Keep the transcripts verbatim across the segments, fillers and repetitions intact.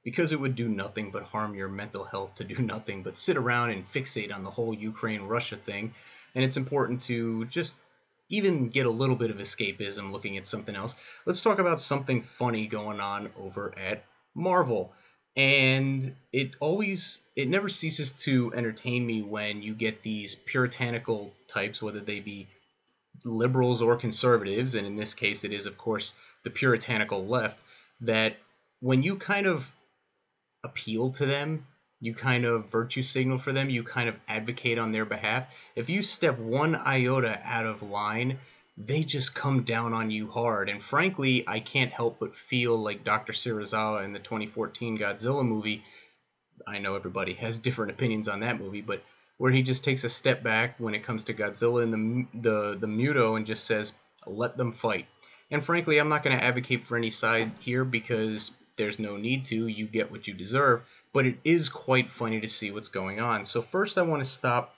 because it would do nothing but harm your mental health to do nothing but sit around and fixate on the whole Ukraine-Russia thing. And it's important to just even get a little bit of escapism looking at something else. Let's talk about something funny going on over at Marvel. And it always, it never ceases to entertain me when you get these puritanical types, whether they be liberals or conservatives, and in this case it is, of course, the puritanical left, that when you kind of appeal to them, you kind of virtue signal for them, you kind of advocate on their behalf, if you step one iota out of line, they just come down on you hard. And frankly, I can't help but feel like Doctor Serizawa in the twenty fourteen Godzilla movie. I know everybody has different opinions on that movie, but where he just takes a step back when it comes to Godzilla and the the, the Muto and just says, let them fight. And frankly, I'm not going to advocate for any side here because there's no need to. You get what you deserve. But it is quite funny to see what's going on. So first I want to stop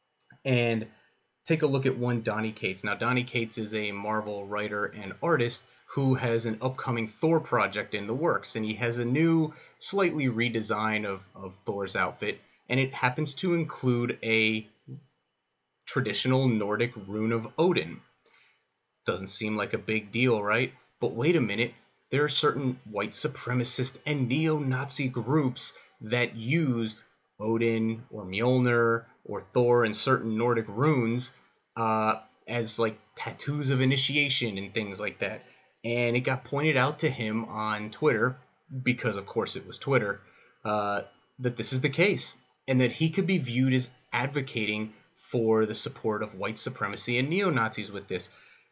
and take a look at one Donny Cates. Now, Donny Cates is a Marvel writer and artist who has an upcoming Thor project in the works. And he has a new, slightly redesign of, of Thor's outfit. And it happens to include a traditional Nordic rune of Odin. Doesn't seem like a big deal, right? But wait a minute. There are certain white supremacist and neo-Nazi groups that use Odin or Mjolnir or Thor and certain Nordic runes uh, as like tattoos of initiation and things like that. And it got pointed out to him on Twitter, because of course it was Twitter, uh, that this is the case. And that he could be viewed as advocating for the support of white supremacy and neo-Nazis with this.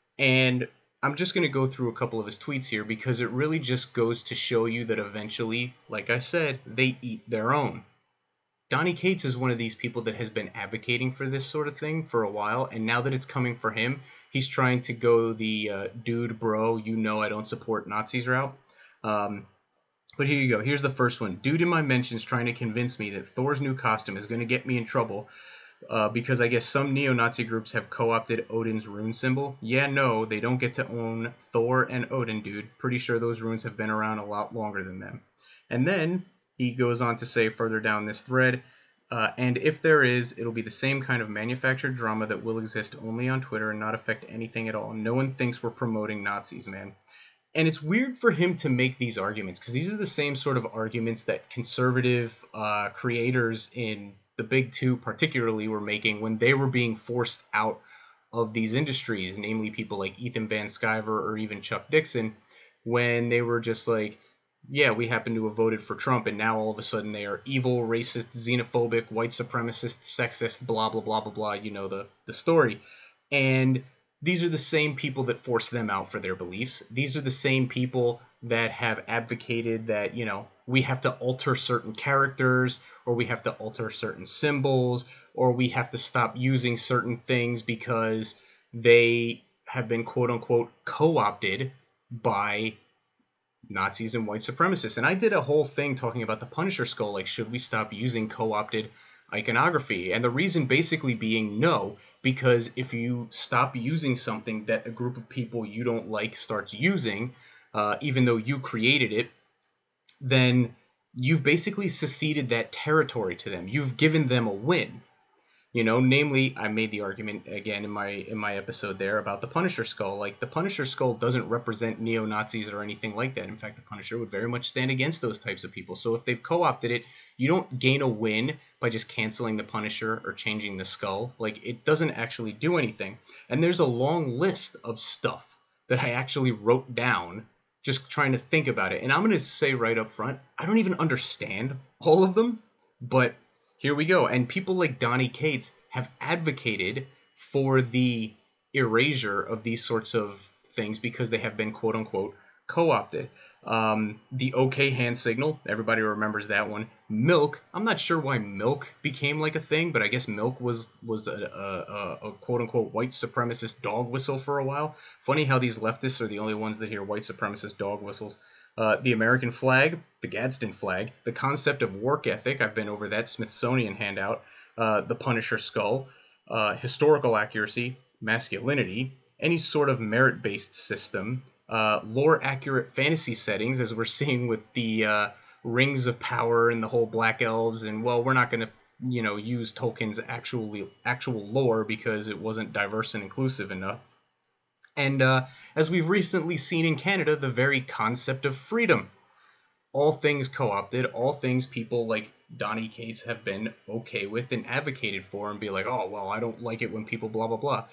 And I'm just going to go through a couple of his tweets here because it really just goes to show you that eventually, like I said, they eat their own. Donny Cates is one of these people that has been advocating for this sort of thing for a while, and now that it's coming for him, he's trying to go the uh, dude, bro, you know I don't support Nazis route. Um, but here you go. Here's the first one. Dude in my mentions trying to convince me that Thor's new costume is going to get me in trouble uh, because I guess some neo-Nazi groups have co-opted Odin's rune symbol. Yeah, no, they don't get to own Thor and Odin, dude. Pretty sure those runes have been around a lot longer than them. And then he goes on to say further down this thread, uh, and if there is, it'll be the same kind of manufactured drama that will exist only on Twitter and not affect anything at all. No one thinks we're promoting Nazis, man. And it's weird for him to make these arguments, because these are the same sort of arguments that conservative uh, creators in the big two particularly were making when they were being forced out of these industries, namely people like Ethan Van Sciver or even Chuck Dixon, when they were just like, yeah, we happen to have voted for Trump, and now all of a sudden they are evil, racist, xenophobic, white supremacist, sexist, blah, blah, blah, blah, blah, you know the, the story. And these are the same people that force them out for their beliefs. These are the same people that have advocated that, you know, we have to alter certain characters, or we have to alter certain symbols, or we have to stop using certain things because they have been quote-unquote co-opted by Nazis and white supremacists. And I did a whole thing talking about the Punisher skull, like, should we stop using co-opted iconography? And the reason basically being no, because if you stop using something that a group of people you don't like starts using, uh, even though you created it, then you've basically seceded that territory to them. You've given them a win. You know, namely, I made the argument again in my in my episode there about the Punisher skull. Like, the Punisher skull doesn't represent neo-Nazis or anything like that. In fact, the Punisher would very much stand against those types of people. So if they've co-opted it, you don't gain a win by just canceling the Punisher or changing the skull. Like, it doesn't actually do anything. And there's a long list of stuff that I actually wrote down just trying to think about it. And I'm going to say right up front, I don't even understand all of them, but here we go. And people like Donny Cates have advocated for the erasure of these sorts of things because they have been quote-unquote co-opted. Um, the OK hand signal, everybody remembers that one. Milk, I'm not sure why milk became like a thing, but I guess milk was was a, a, a quote-unquote white supremacist dog whistle for a while. Funny how these leftists are the only ones that hear white supremacist dog whistles. Uh, the American flag, the Gadsden flag, the concept of work ethic, I've been over that Smithsonian handout, uh, the Punisher skull, uh, historical accuracy, masculinity, any sort of merit-based system, uh, lore-accurate fantasy settings, as we're seeing with the uh, rings of power and the whole Black Elves, and well, we're not going to, you know, use Tolkien's actually actual lore because it wasn't diverse and inclusive enough. And uh, as we've recently seen in Canada, the very concept of freedom. All things co-opted, all things people like Donny Cates have been okay with and advocated for, and be like, oh, well, I don't like it when people blah, blah, blah.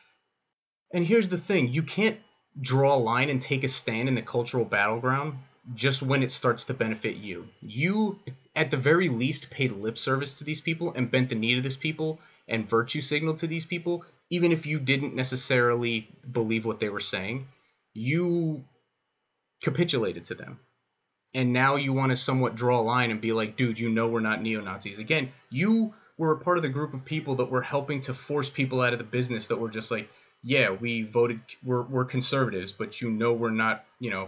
And here's the thing. You can't draw a line and take a stand in the cultural battleground just when it starts to benefit you. You, at the very least, paid lip service to these people and bent the knee to these people and virtue signaled to these people, even if you didn't necessarily believe what they were saying. You capitulated to them. And now you want to somewhat draw a line and be like, dude, you know we're not neo-Nazis. Again, you were a part of the group of people that were helping to force people out of the business that were just like, yeah, we voted, we're, we're conservatives, but you know we're not, you know,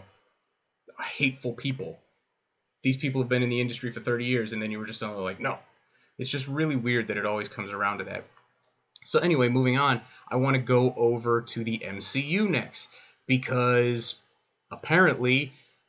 hateful people. These people have been in the industry for thirty years, and then you were just suddenly like, no. It's just really weird that it always comes around to that. So anyway, moving on, I want to go over to the M C U next, because apparently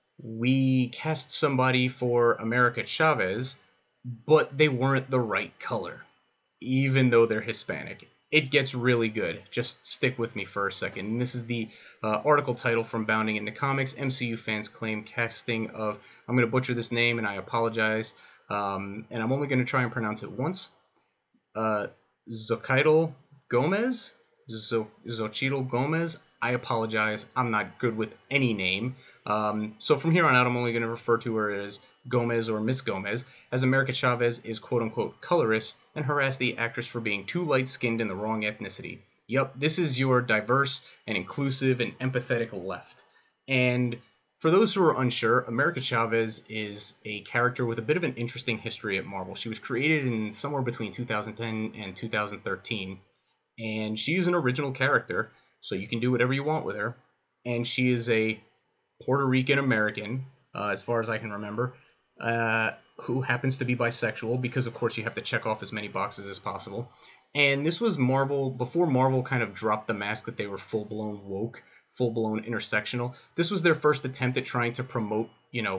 we cast somebody for America Chavez, but they weren't the right color, even though they're Hispanic. It gets really good. Just stick with me for a second. And this is the uh, article title from Bounding Into Comics. M C U fans claim casting of, I'm going to butcher this name and I apologize, um, and I'm only going to try and pronounce it once. Uh, Xochitl Gomez? Zo- Xochitl Gomez? I apologize. I'm not good with any name. Um, so from here on out, I'm only going to refer to her as Gomez or Miss Gomez, as America Chavez is quote-unquote colorist and harassed the actress for being too light-skinned and the wrong ethnicity. Yup, this is your diverse and inclusive and empathetic left. And for those who are unsure, America Chavez is a character with a bit of an interesting history at Marvel. She was created in somewhere between two thousand ten and two thousand thirteen, and she's an original character, so you can do whatever you want with her. And she is a Puerto Rican American, uh, as far as I can remember, uh, who happens to be bisexual, because of course you have to check off as many boxes as possible. And this was Marvel, before Marvel kind of dropped the mask that they were full-blown woke, full-blown intersectional. This was their first attempt at trying to promote, you know,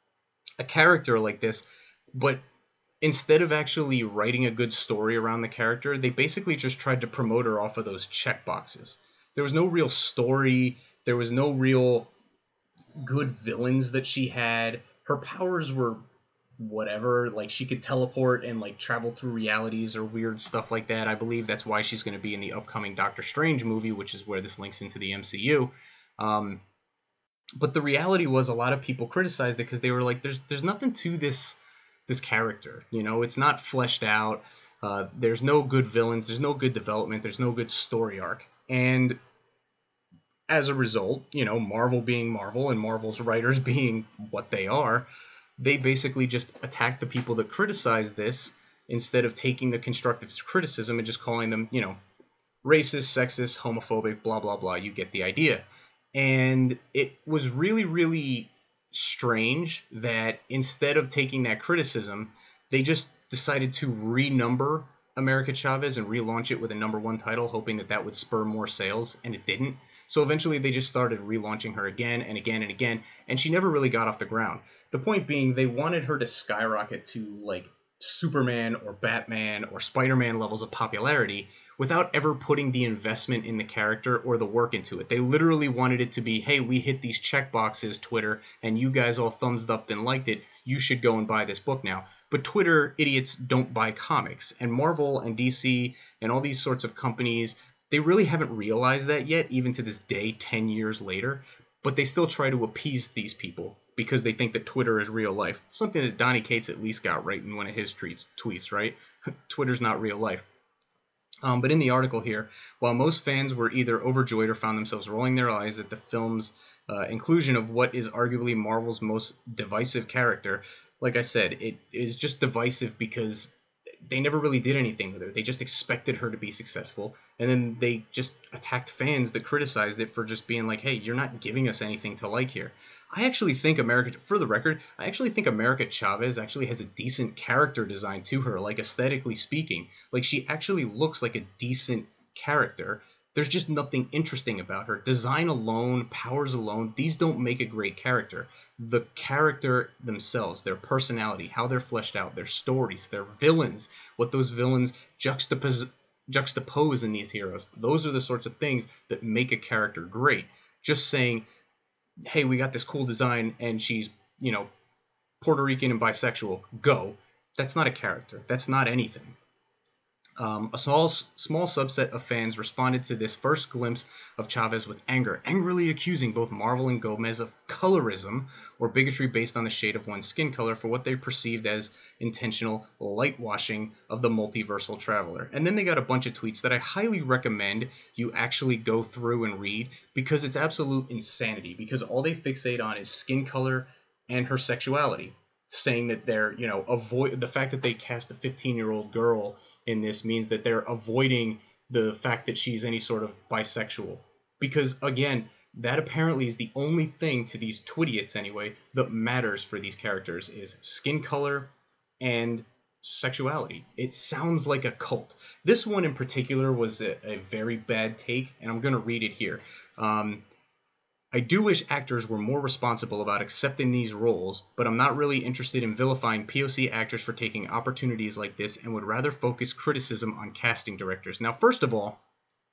a character like this, but instead of actually writing a good story around the character, they basically just tried to promote her off of those check boxes. There was no real story. There was no real good villains that she had. Her powers were whatever, like she could teleport and like travel through realities or weird stuff like that. I believe that's why she's going to be in the upcoming Doctor Strange movie, which is where this links into the M C U. Um, but the reality was, a lot of people criticized it because they were like, there's there's nothing to this this character, you know, it's not fleshed out. Uh, there's no good villains, there's no good development, there's no good story arc. And as a result, you know, Marvel being Marvel and Marvel's writers being what they are, they basically just attacked the people that criticized this instead of taking the constructive criticism and just calling them, you know, racist, sexist, homophobic, blah, blah, blah. You get the idea. And it was really, really strange that instead of taking that criticism, they just decided to renumber America Chavez and relaunch it with a number one title, hoping that that would spur more sales, and it didn't. So eventually they just started relaunching her again and again and again, and she never really got off the ground. The point being, they wanted her to skyrocket to like Superman or Batman or Spider-Man levels of popularity without ever putting the investment in the character or the work into it. They literally wanted it to be, hey, we hit these check boxes, Twitter, and you guys all thumbs up and liked it. You should go and buy this book now. But Twitter idiots don't buy comics. And Marvel and D C and all these sorts of companies, they really haven't realized that yet, even to this day, ten years later. But they still try to appease these people because they think that Twitter is real life. Something that Donny Cates at least got right in one of his tweets, tweets right? Twitter's not real life. Um, but in the article here, while most fans were either overjoyed or found themselves rolling their eyes at the film's uh, inclusion of what is arguably Marvel's most divisive character, like I said, it is just divisive because they never really did anything with her. They just expected her to be successful, and then they just attacked fans that criticized it for just being like, hey, you're not giving us anything to like here. I actually think America, for the record, I actually think America Chavez actually has a decent character design to her, like aesthetically speaking. Like, she actually looks like a decent character. There's just nothing interesting about her. Design alone, powers alone, these don't make a great character. The character themselves, their personality, how they're fleshed out, their stories, their villains, what those villains juxtapose, juxtapose in these heroes, those are the sorts of things that make a character great. Just saying, hey, we got this cool design and she's, you know, Puerto Rican and bisexual, go. That's not a character. That's not anything. Um, a small, small subset of fans responded to this first glimpse of Chavez with anger, angrily accusing both Marvel and Gomez of colorism or bigotry based on the shade of one's skin color for what they perceived as intentional lightwashing of the multiversal traveler. And then they got a bunch of tweets that I highly recommend you actually go through and read, because it's absolute insanity, because all they fixate on is skin color and her sexuality, saying that they're, you know, avoid the fact that they cast a fifteen-year-old girl in this means that they're avoiding the fact that she's any sort of bisexual. Because, again, that apparently is the only thing to these twidiots, anyway, that matters for these characters is skin color and sexuality. It sounds like a cult. This one in particular was a, a very bad take, and I'm going to read it here. Um... I do wish actors were more responsible about accepting these roles, but I'm not really interested in vilifying P O C actors for taking opportunities like this and would rather focus criticism on casting directors. Now, first of all,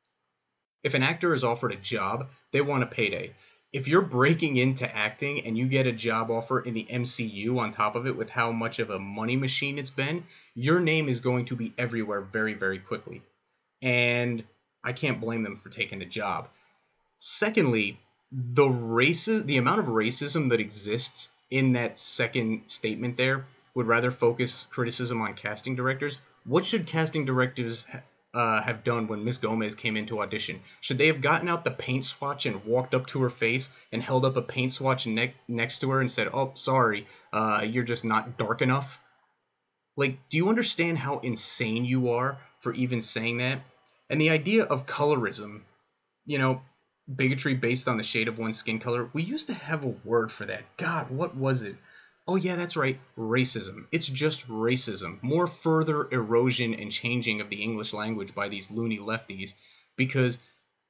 if an actor is offered a job, they want a payday. If you're breaking into acting and you get a job offer in the M C U on top of it with how much of a money machine it's been, your name is going to be everywhere very, very quickly. And I can't blame them for taking the job. Secondly, the racism, the amount of racism that exists in that second statement there would rather focus criticism on casting directors. What should casting directors uh, have done when Miss Gomez came into audition? Should they have gotten out the paint swatch and walked up to her face and held up a paint swatch ne- next to her and said, oh, sorry, uh, you're just not dark enough? Like, do you understand how insane you are for even saying that? And the idea of colorism, you know, bigotry based on the shade of one's skin color. We used to have a word for that. God, what was it? Oh yeah, that's right, racism. It's just racism. More further erosion and changing of the English language by these loony lefties, because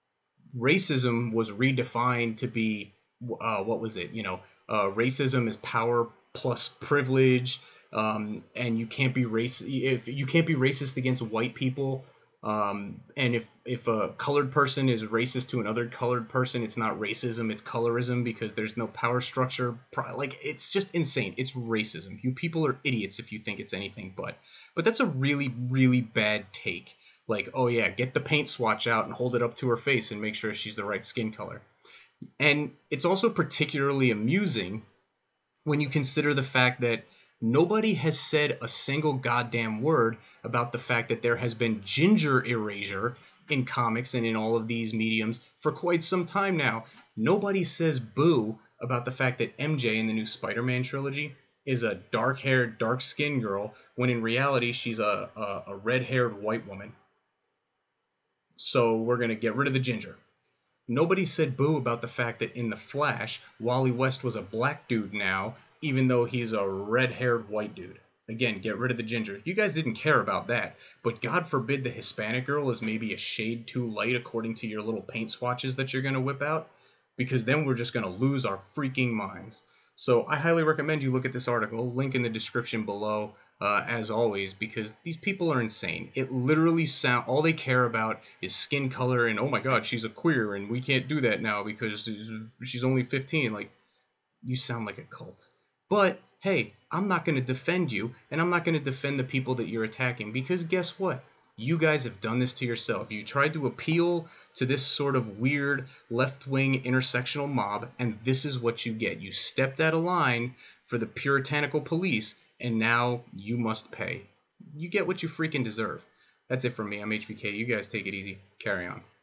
racism was redefined to be, uh, what was it? You know, uh, racism is power plus privilege, um, and you can't be race if you can't be racist against white people. Um, and if, if a colored person is racist to another colored person, it's not racism, it's colorism, because there's no power structure. Like, it's just insane. It's racism. You people are idiots if you think it's anything but. But that's a really, really bad take. Like, oh yeah, get the paint swatch out and hold it up to her face and make sure she's the right skin color. And it's also particularly amusing when you consider the fact that nobody has said a single goddamn word about the fact that there has been ginger erasure in comics and in all of these mediums for quite some time now. Nobody says boo about the fact that M J in the new Spider-Man trilogy is a dark-haired, dark-skinned girl, when in reality she's a, a, a red-haired white woman. So we're going to get rid of the ginger. Nobody said boo about the fact that in The Flash, Wally West was a black dude now, even though he's a red-haired white dude. Again, get rid of the ginger. You guys didn't care about that. But God forbid the Hispanic girl is maybe a shade too light according to your little paint swatches that you're going to whip out, because then we're just going to lose our freaking minds. So I highly recommend you look at this article, link in the description below, uh, as always, because these people are insane. It literally sound all they care about is skin color and, oh my God, she's a queer and we can't do that now because she's only fifteen. Like, you sound like a cult. But, hey, I'm not going to defend you, and I'm not going to defend the people that you're attacking, because guess what? You guys have done this to yourself. You tried to appeal to this sort of weird left-wing intersectional mob, and this is what you get. You stepped out of line for the puritanical police, and now you must pay. You get what you freaking deserve. That's it from me. I'm H B K. You guys take it easy. Carry on.